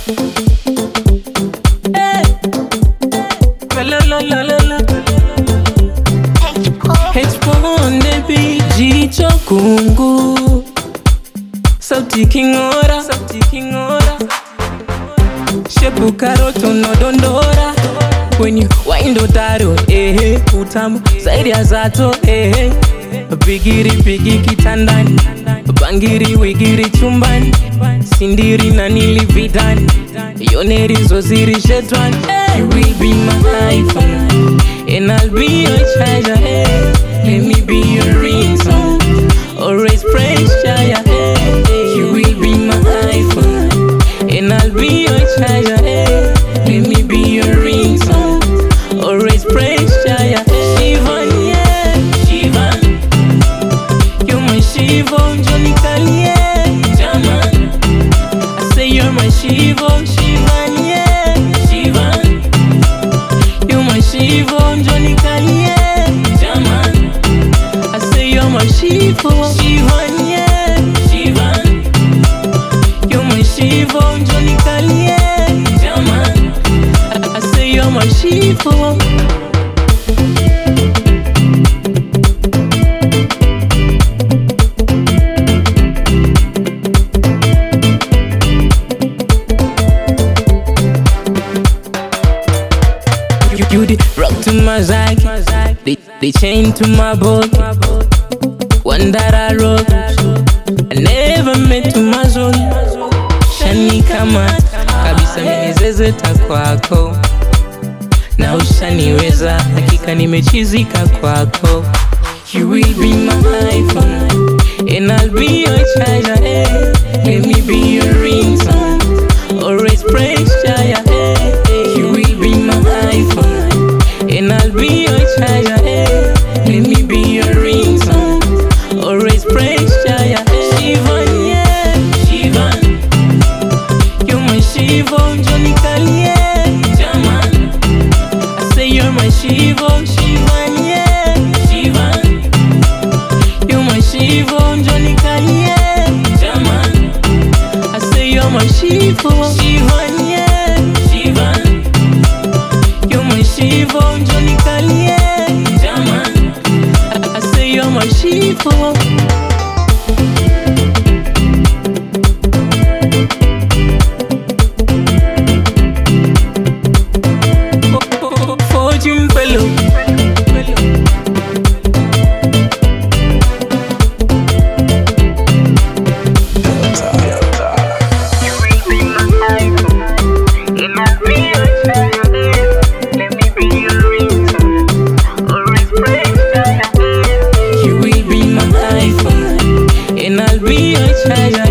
Hey. La la la la la. H-Bone baby, jicho kungu, sauti kingora, shepu karoto no dondora. When you wind utaro, utamu zaidi ya zato, bigiri bigi kitandani, bangiri wigiri chumbani, sindiri na nilividani, yoneri zoziri shetwani. You will be my iPhone, and I'll be your charger, let me be your ringtone, always pressure, you will be my iPhone, and I'll be your charger, let me be your ringtone, always pressure, Shivan, Shivan, you're my Shivan, Johnny Kalie, Jaman, I say you're my Shivan, Shivan, Shivan, you're my Shivan, Johnny Kalie, Jaman, I say you're my Shivan, Shivan, Shivan, you're my Shivan, Johnny Kalie, Jaman, I say you're my Shivan. You the rock to my zag, they chain to my boat. One that I wrote, I never met to my zone. Shani kama kabisa minizezeta kwako, na ushaniweza hakika nimechizika kwako. You will be my iPhone, and I'll be your charger, let me be your ringtone, always pressure, you will be my iPhone, and I'll be your charger, let me be your ringtone, always pressure, Shivan, Shivan, you're my Shivan, Johnny Kalie, Jaman, I say you're my Shivan, Shivan, Shivan, you're my Shivan, Johnny Kalie, Jaman, I say you're my Shivan, Shivan, Shivan, you're my Shivan, Johnny Kalie, Jaman, I say you're my Shivan. Fortune fellow, you will be my iPhone, and I'll be your charger.